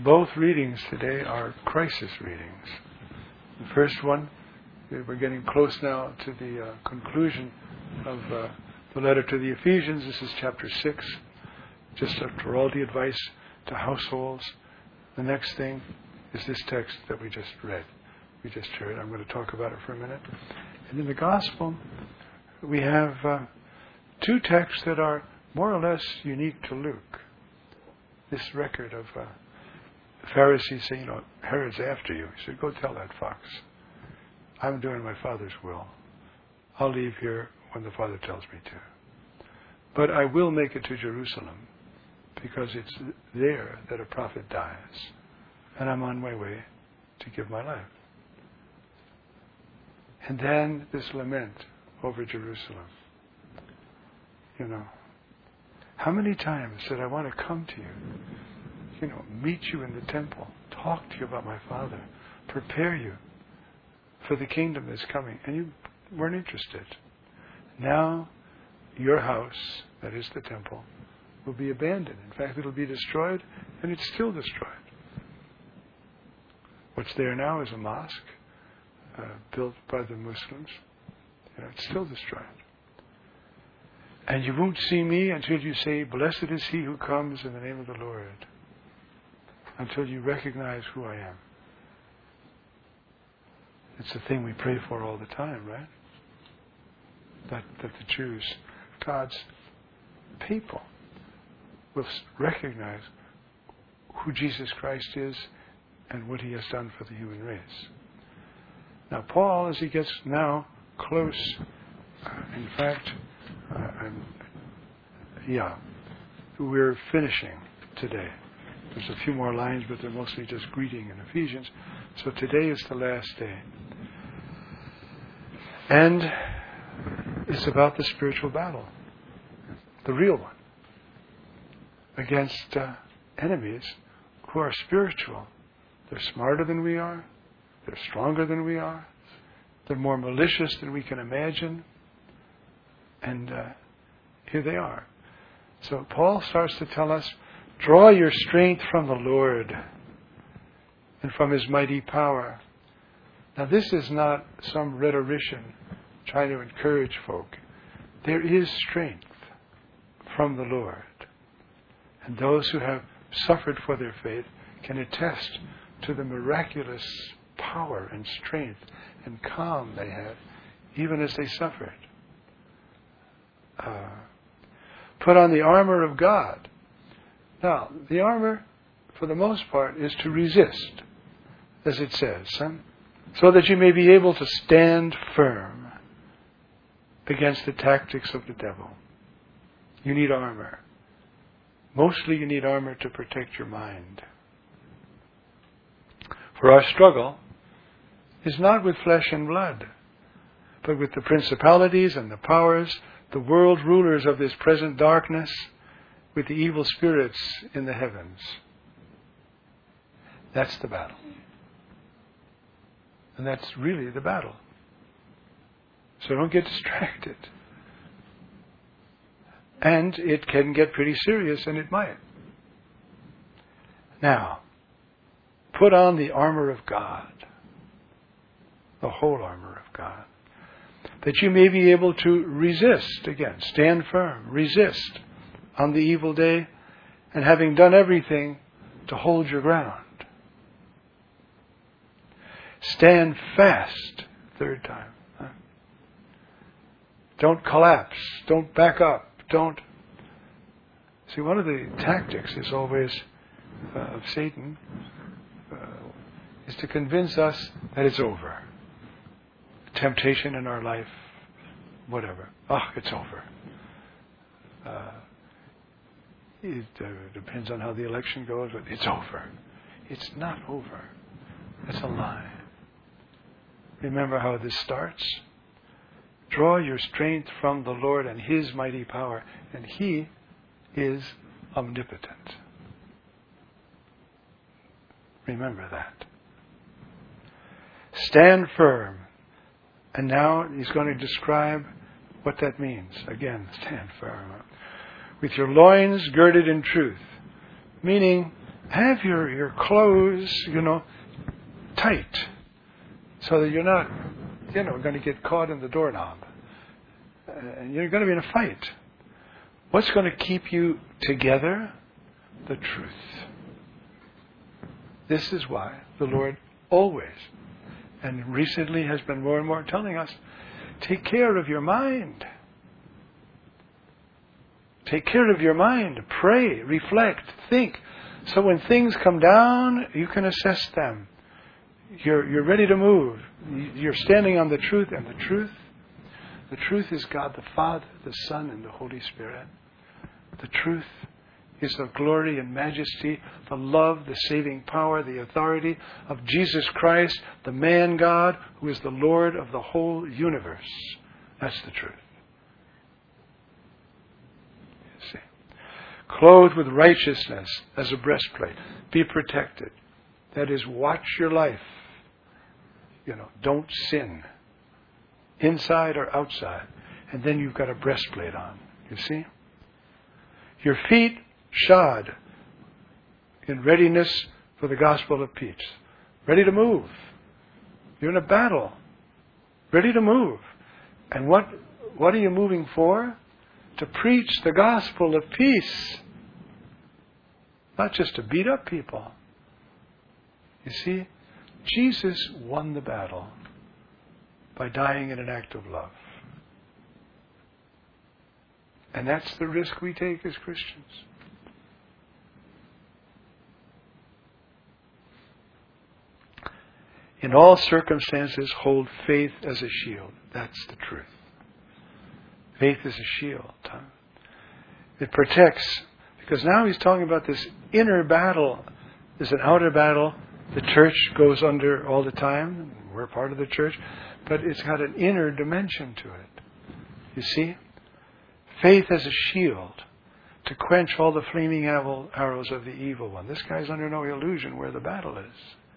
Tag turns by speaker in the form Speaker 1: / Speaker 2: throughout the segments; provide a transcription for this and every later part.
Speaker 1: Both readings today are crisis readings. The first one, we're getting close now to the conclusion of the letter to the Ephesians. This is chapter 6. Just after all the advice to households, the next thing is this text that we just read. We just heard. I'm going to talk about it for a minute. And in the Gospel, we have two texts that are more or less unique to Luke. This record of the Pharisees saying, Herod's after you. He said, go tell that fox. I'm doing my Father's will. I'll leave here when the Father tells me to. But I will make it to Jerusalem because it's there that a prophet dies. And I'm on my way to give my life. And then this lament over Jerusalem. How many times did I want to come to you? Meet you in the temple, talk to you about my Father, prepare you for the kingdom that's coming. And you weren't interested. Now, your house, that is the temple, will be abandoned. In fact, it'll be destroyed, and it's still destroyed. What's there now is a mosque built by the Muslims. It's still destroyed. And you won't see me until you say, blessed is he who comes in the name of the Lord. Until you recognize who I am. It's the thing we pray for all the time, right? That the Jews, God's people, will recognize who Jesus Christ is and what he has done for the human race. Now, Paul, as he gets now close, in fact, we're finishing today. There's a few more lines, but they're mostly just greeting in Ephesians. So today is the last day. And it's about the spiritual battle. The real one. Against enemies who are spiritual. They're smarter than we are. They're stronger than we are. They're more malicious than we can imagine. And here they are. So Paul starts to tell us, draw your strength from the Lord and from his mighty power. Now this is not some rhetorician trying to encourage folk. There is strength from the Lord. And those who have suffered for their faith can attest to the miraculous power and strength and calm they had, even as they suffered. Put on the armor of God. Now, the armor, for the most part, is to resist, as it says, so that you may be able to stand firm against the tactics of the devil. You need armor. Mostly you need armor to protect your mind. For our struggle is not with flesh and blood, but with the principalities and the powers, the world rulers of this present darkness, with the evil spirits in the heavens. That's the battle. And that's really the battle. So don't get distracted. And it can get pretty serious, and it might. Now, put on the armor of God. The whole armor of God. That you may be able to resist again. Stand firm. Resist on the evil day, and having done everything, to hold your ground. Stand fast, third time. Don't collapse. Don't back up. Don't. See, one of the tactics is always of Satan is to convince us that it's over. Temptation in our life, whatever. It's over. It depends on how the election goes, but it's over. It's not over. That's a lie. Remember how this starts? Draw your strength from the Lord and his mighty power, and he is omnipotent. Remember that. Stand firm. And now he's going to describe what that means. Again, stand firm. With your loins girded in truth. Meaning, Have your clothes, tight, so that you're not, going to get caught in the doorknob. And you're going to be in a fight. What's going to keep you together? The truth. This is why the Lord always, and recently has been more and more telling us, take care of your mind. Take care of your mind. Pray, reflect, think. So when things come down, you can assess them. You're ready to move. You're standing on the truth, and the truth is God the Father, the Son, and the Holy Spirit. The truth is the glory and majesty, the love, the saving power, the authority of Jesus Christ, the man God, who is the Lord of the whole universe. That's the truth. You see. Clothed with righteousness as a breastplate. Be protected. That is, watch your life. Don't sin. Inside or outside. And then you've got a breastplate on. You see? Your feet shod in readiness for the gospel of peace. Ready to move. You're in a battle. Ready to move. And what are you moving for? To preach the gospel of peace. Not just to beat up people. You see, Jesus won the battle by dying in an act of love. And that's the risk we take as Christians. In all circumstances, hold faith as a shield. That's the truth. Faith is a shield. It protects. Because now he's talking about this inner battle. There's an outer battle. The church goes under all the time. We're part of the church. But it's got an inner dimension to it. You see? Faith as a shield to quench all the flaming arrows of the evil one. This guy's under no illusion where the battle is.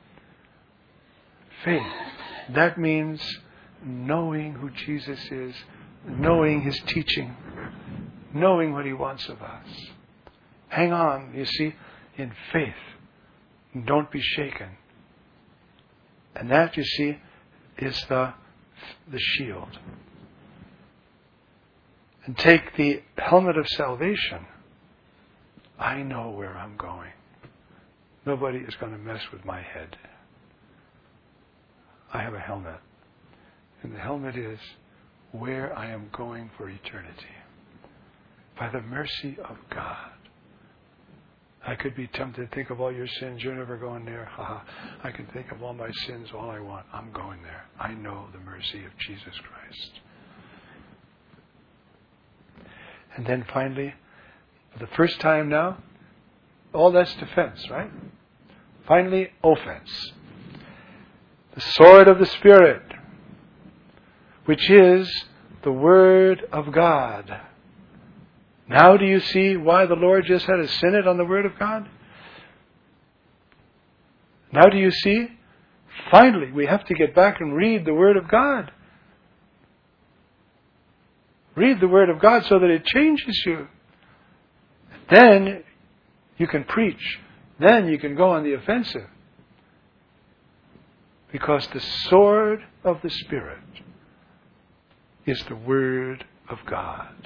Speaker 1: Faith. That means knowing who Jesus is, knowing His teaching, knowing what He wants of us. Hang on, you see, in faith. Don't be shaken. And that, you see, is the shield. And take the helmet of salvation. I know where I'm going. Nobody is going to mess with my head. I have a helmet. And the helmet is where I am going for eternity. By the mercy of God. I could be tempted to think of all your sins. You're never going there. I can think of all my sins all I want. I'm going there. I know the mercy of Jesus Christ. And then finally, for the first time now, all that's defense, right? Finally, offense. The sword of the Spirit, which is the Word of God. Now do you see why the Lord just had a synod on the Word of God? Now do you see? Finally, we have to get back and read the Word of God. Read the Word of God so that it changes you. Then you can preach. Then you can go on the offensive. Because the sword of the Spirit is the Word of God.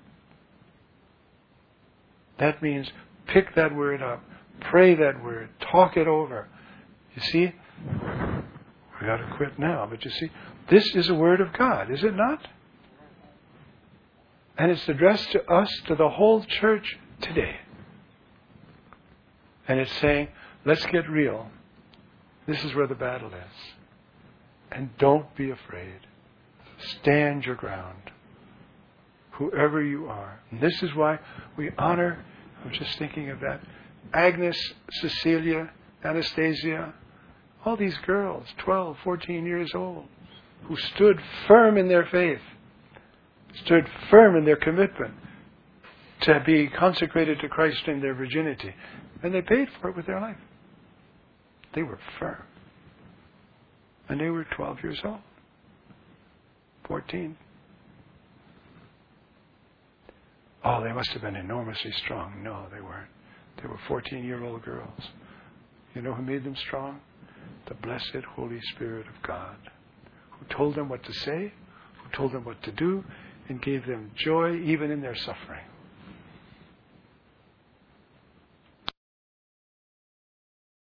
Speaker 1: That means pick that word up, pray that word, talk it over. You see, we got to quit now, but you see, this is a word of God, is it not? And it's addressed to us, to the whole church today. And it's saying, let's get real. This is where the battle is. And don't be afraid. Stand your ground. Whoever you are. And this is why we honor, I'm just thinking of that, Agnes, Cecilia, Anastasia, all these girls, 12, 14 years old, who stood firm in their faith, stood firm in their commitment to be consecrated to Christ in their virginity. And they paid for it with their life. They were firm. And they were 12 years old. 14. Oh, they must have been enormously strong. No, they weren't. They were 14-year-old girls. You know who made them strong? The blessed Holy Spirit of God, who told them what to say, who told them what to do, and gave them joy even in their suffering.